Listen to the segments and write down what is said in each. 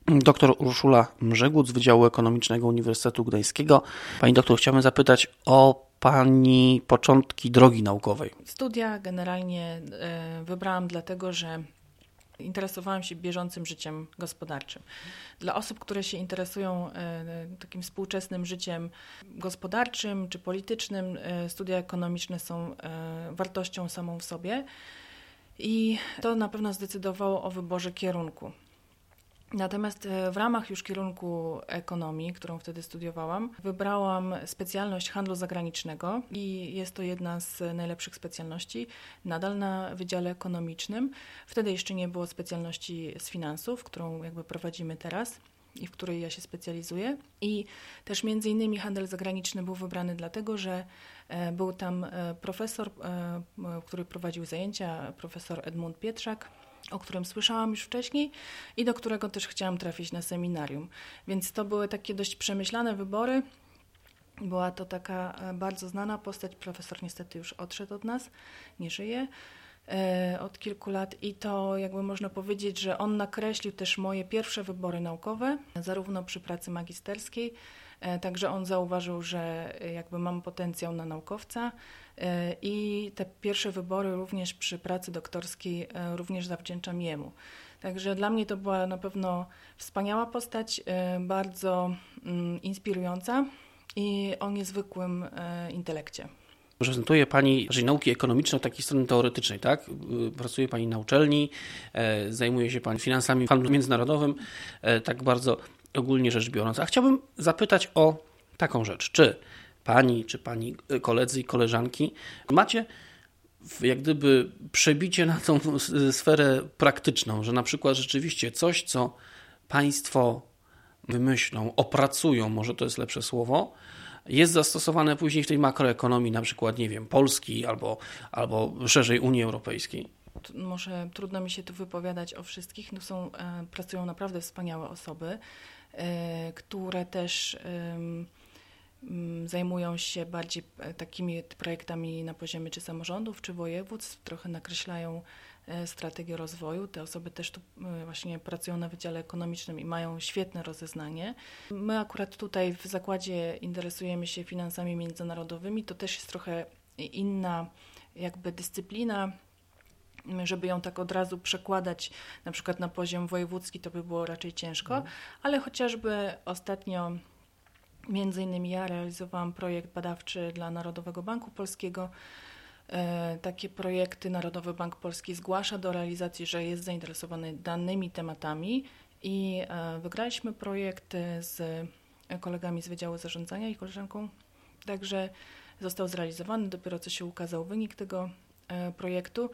Dr Urszula Mrzegłuc z Wydziału Ekonomicznego Uniwersytetu Gdańskiego. Pani doktor, chciałbym zapytać o Pani początki drogi naukowej. Studia generalnie wybrałam dlatego, że interesowałam się bieżącym życiem gospodarczym. Dla osób, które się interesują takim współczesnym życiem gospodarczym czy politycznym, studia ekonomiczne są wartością samą w sobie i to na pewno zdecydowało o wyborze kierunku. Natomiast w ramach już kierunku ekonomii, którą wtedy studiowałam, wybrałam specjalność handlu zagranicznego i jest to jedna z najlepszych specjalności, nadal na Wydziale Ekonomicznym. Wtedy jeszcze nie było specjalności z finansów, którą jakby prowadzimy teraz i w której ja się specjalizuję. I też między innymi handel zagraniczny był wybrany dlatego, że był tam profesor, który prowadził zajęcia, profesor Edmund Pietrzak, o którym słyszałam już wcześniej i do którego też chciałam trafić na seminarium. Więc to były takie dość przemyślane wybory. Była to taka bardzo znana postać. Profesor niestety już odszedł od nas, nie żyje od kilku lat i to jakby można powiedzieć, że on nakreślił też moje pierwsze wybory naukowe, zarówno przy pracy magisterskiej, także on zauważył, że jakby mam potencjał na naukowca i te pierwsze wybory również przy pracy doktorskiej również zawdzięczam jemu. Także dla mnie to była na pewno wspaniała postać, bardzo inspirująca i o niezwykłym intelekcie. Prezentuje Pani nauki ekonomiczne od takiej strony teoretycznej, tak? Pracuje Pani na uczelni, zajmuje się Pani finansami w handlu międzynarodowym, tak bardzo ogólnie rzecz biorąc. A chciałbym zapytać o taką rzecz. Czy Pani koledzy i koleżanki macie jak gdyby przebicie na tą sferę praktyczną, że na przykład rzeczywiście coś, co Państwo wymyślą, opracują, może to jest lepsze słowo, jest zastosowane później w tej makroekonomii, na przykład, nie wiem, Polski albo szerzej Unii Europejskiej? Może trudno mi się tu wypowiadać o wszystkich, pracują naprawdę wspaniałe osoby, które też zajmują się bardziej takimi projektami na poziomie czy samorządów, czy województw, trochę nakreślają strategię rozwoju. Te osoby też tu właśnie pracują na Wydziale Ekonomicznym i mają świetne rozeznanie. My akurat tutaj w zakładzie interesujemy się finansami międzynarodowymi. To też jest trochę inna jakby dyscyplina. Żeby ją tak od razu przekładać na przykład na poziom wojewódzki, to by było raczej ciężko, ale chociażby ostatnio między innymi ja realizowałam projekt badawczy dla Narodowego Banku Polskiego. Takie projekty Narodowy Bank Polski zgłasza do realizacji, że jest zainteresowany danymi tematami i wygraliśmy projekt z kolegami z Wydziału Zarządzania i koleżanką, także został zrealizowany, dopiero co się ukazał wynik tego projektu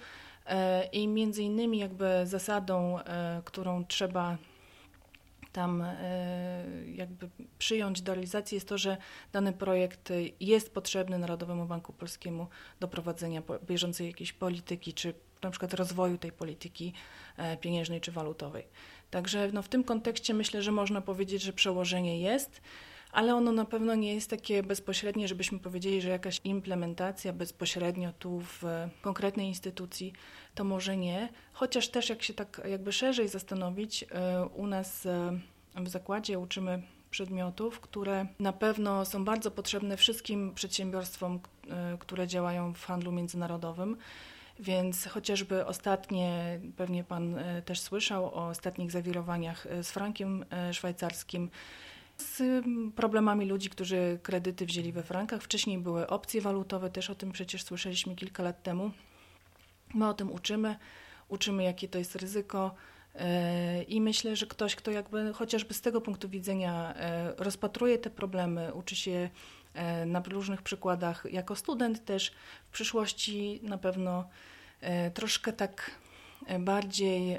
i między innymi jakby zasadą, którą trzeba tam jakby przyjąć do realizacji jest to, że dany projekt jest potrzebny Narodowemu Banku Polskiemu do prowadzenia bieżącej jakiejś polityki, czy na przykład rozwoju tej polityki pieniężnej czy walutowej. Także w tym kontekście myślę, że można powiedzieć, że przełożenie jest, ale ono na pewno nie jest takie bezpośrednie, żebyśmy powiedzieli, że jakaś implementacja bezpośrednio tu w konkretnej instytucji, to może nie. Chociaż też jak się tak jakby szerzej zastanowić, u nas w zakładzie uczymy przedmiotów, które na pewno są bardzo potrzebne wszystkim przedsiębiorstwom, które działają w handlu międzynarodowym. Więc chociażby ostatnie, pewnie Pan też słyszał o ostatnich zawirowaniach z frankiem szwajcarskim, z problemami ludzi, którzy kredyty wzięli we frankach. Wcześniej były opcje walutowe, też o tym przecież słyszeliśmy kilka lat temu. My o tym uczymy jakie to jest ryzyko i myślę, że ktoś, kto jakby chociażby z tego punktu widzenia rozpatruje te problemy, uczy się na różnych przykładach jako student też w przyszłości na pewno troszkę tak bardziej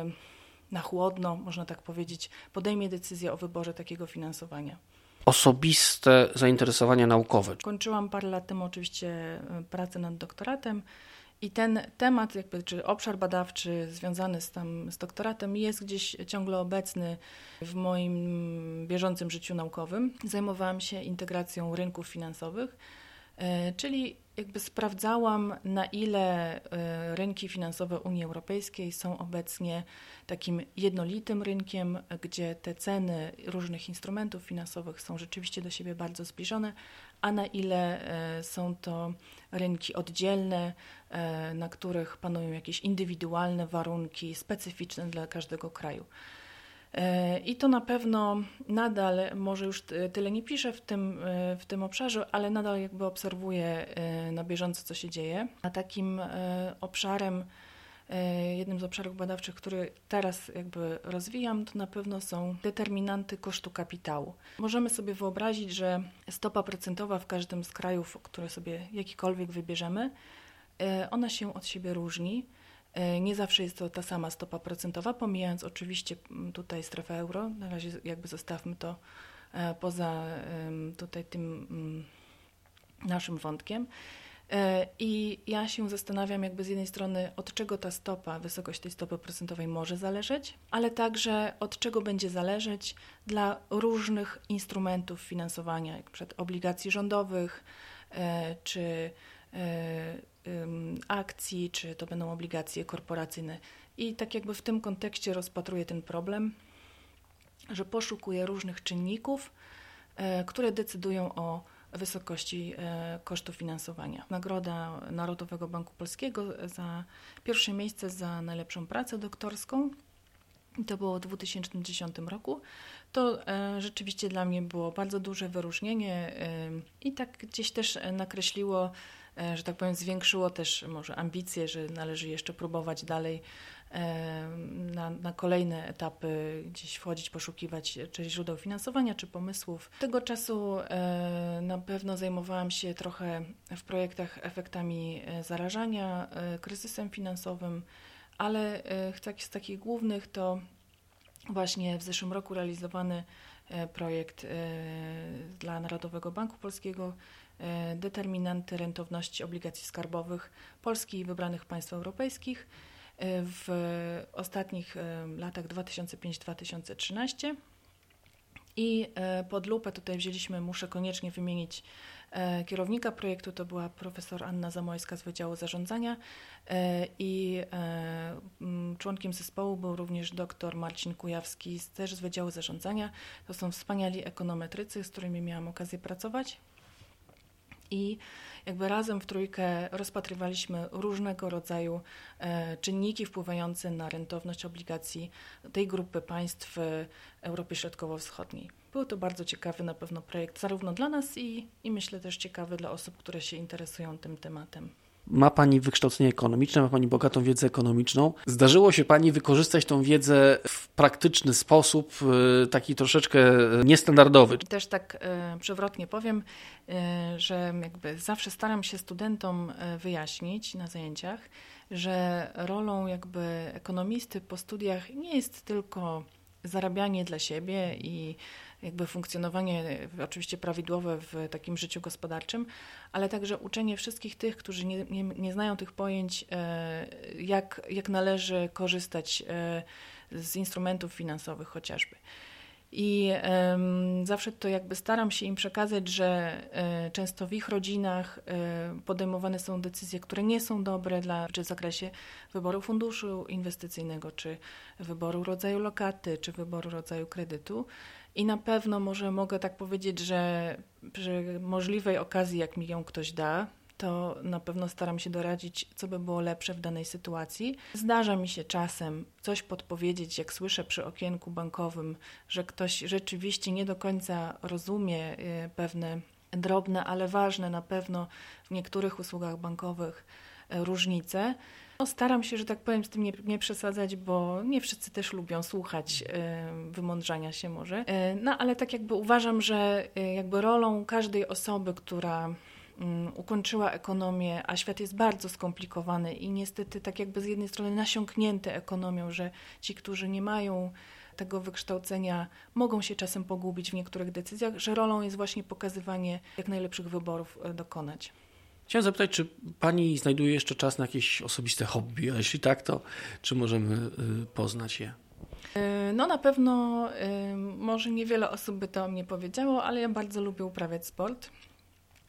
na chłodno, można tak powiedzieć, podejmie decyzję o wyborze takiego finansowania. Osobiste zainteresowania naukowe. Kończyłam parę lat temu oczywiście pracę nad doktoratem i ten temat, czy obszar badawczy związany z doktoratem jest gdzieś ciągle obecny w moim bieżącym życiu naukowym. Zajmowałam się integracją rynków finansowych Czyli jakby sprawdzałam, na ile rynki finansowe Unii Europejskiej są obecnie takim jednolitym rynkiem, gdzie te ceny różnych instrumentów finansowych są rzeczywiście do siebie bardzo zbliżone, a na ile są to rynki oddzielne, na których panują jakieś indywidualne warunki specyficzne dla każdego kraju. I to na pewno nadal, może już tyle nie piszę w tym obszarze, ale nadal jakby obserwuję na bieżąco, co się dzieje. A takim obszarem, jednym z obszarów badawczych, który teraz jakby rozwijam, to na pewno są determinanty kosztu kapitału. Możemy sobie wyobrazić, że stopa procentowa w każdym z krajów, które sobie jakikolwiek wybierzemy, ona się od siebie różni. Nie zawsze jest to ta sama stopa procentowa, pomijając oczywiście tutaj strefę euro. Na razie jakby zostawmy to poza tutaj tym naszym wątkiem. I ja się zastanawiam jakby z jednej strony, od czego ta stopa, wysokość tej stopy procentowej może zależeć, ale także od czego będzie zależeć dla różnych instrumentów finansowania, jak przykład obligacji rządowych, czy akcji, czy to będą obligacje korporacyjne. I tak jakby w tym kontekście rozpatruję ten problem, że poszukuję różnych czynników, które decydują o wysokości kosztów finansowania. Nagroda Narodowego Banku Polskiego za pierwsze miejsce za najlepszą pracę doktorską, to było w 2010 roku. To rzeczywiście dla mnie było bardzo duże wyróżnienie i tak gdzieś też nakreśliło, że tak powiem, zwiększyło też może ambicje, że należy jeszcze próbować dalej na kolejne etapy gdzieś wchodzić, poszukiwać czy źródeł finansowania, czy pomysłów. Tego czasu na pewno zajmowałam się trochę w projektach efektami zarażania, kryzysem finansowym, ale z takich głównych to właśnie w zeszłym roku realizowany projekt dla Narodowego Banku Polskiego determinanty rentowności obligacji skarbowych Polski i wybranych państw europejskich w ostatnich latach 2005-2013 i pod lupę tutaj wzięliśmy, muszę koniecznie wymienić kierownika projektu, to była profesor Anna Zamojska z Wydziału Zarządzania i członkiem zespołu był również dr Marcin Kujawski też z Wydziału Zarządzania. To są wspaniali ekonometrycy, z którymi miałam okazję pracować. I jakby razem w trójkę rozpatrywaliśmy różnego rodzaju czynniki wpływające na rentowność obligacji tej grupy państw Europy Środkowo-Wschodniej. Był to bardzo ciekawy na pewno projekt zarówno dla nas i myślę też ciekawy dla osób, które się interesują tym tematem. Ma Pani wykształcenie ekonomiczne, ma Pani bogatą wiedzę ekonomiczną. Zdarzyło się Pani wykorzystać tą wiedzę w praktyczny sposób, taki troszeczkę niestandardowy? Też tak przewrotnie powiem, że jakby zawsze staram się studentom wyjaśnić na zajęciach, że rolą jakby ekonomisty po studiach nie jest tylko zarabianie dla siebie i jakby funkcjonowanie oczywiście prawidłowe w takim życiu gospodarczym, ale także uczenie wszystkich tych, którzy nie znają tych pojęć, jak należy korzystać z instrumentów finansowych chociażby. I zawsze to jakby staram się im przekazać, że często w ich rodzinach podejmowane są decyzje, które nie są dobre czy w zakresie wyboru funduszu inwestycyjnego, czy wyboru rodzaju lokaty, czy wyboru rodzaju kredytu. I na pewno mogę tak powiedzieć, że przy możliwej okazji, jak mi ją ktoś da, to na pewno staram się doradzić, co by było lepsze w danej sytuacji. Zdarza mi się czasem coś podpowiedzieć, jak słyszę przy okienku bankowym, że ktoś rzeczywiście nie do końca rozumie pewne drobne, ale ważne na pewno w niektórych usługach bankowych różnice. Staram się, że tak powiem, z tym nie przesadzać, bo nie wszyscy też lubią słuchać wymądrzania się może. No ale tak jakby uważam, że jakby rolą każdej osoby, która ukończyła ekonomię, a świat jest bardzo skomplikowany i niestety tak jakby z jednej strony nasiąknięty ekonomią, że ci, którzy nie mają tego wykształcenia, mogą się czasem pogubić w niektórych decyzjach, że rolą jest właśnie pokazywanie, jak najlepszych wyborów dokonać. Chciałem zapytać, czy Pani znajduje jeszcze czas na jakieś osobiste hobby, a jeśli tak, to czy możemy poznać je? No na pewno, może niewiele osób by to o mnie powiedziało, ale ja bardzo lubię uprawiać sport.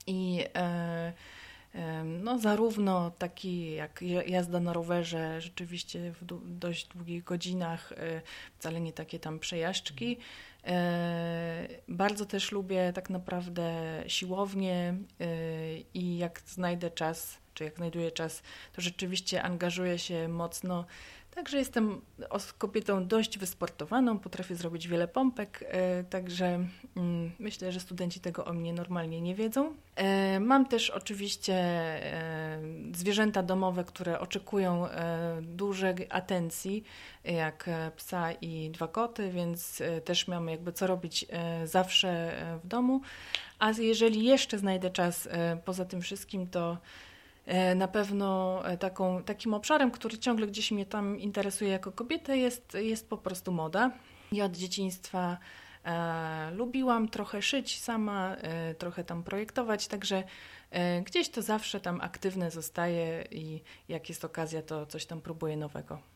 I no, zarówno taki jak jazda na rowerze, rzeczywiście w dość długich godzinach, wcale nie takie tam przejażdżki. Bardzo też lubię tak naprawdę siłownię i jak znajdę czas, czy jak znajduję czas, to rzeczywiście angażuję się mocno. Także jestem kobietą dość wysportowaną, potrafię zrobić wiele pompek, także myślę, że studenci tego o mnie normalnie nie wiedzą. Mam też oczywiście zwierzęta domowe, które oczekują dużej atencji, jak psa i 2 koty, więc też mam jakby co robić zawsze w domu. A jeżeli jeszcze znajdę czas poza tym wszystkim, to na pewno takim obszarem, który ciągle gdzieś mnie tam interesuje jako kobietę, jest po prostu moda. Ja od dzieciństwa lubiłam trochę szyć sama, trochę tam projektować, także gdzieś to zawsze tam aktywne zostaje i jak jest okazja, to coś tam próbuję nowego.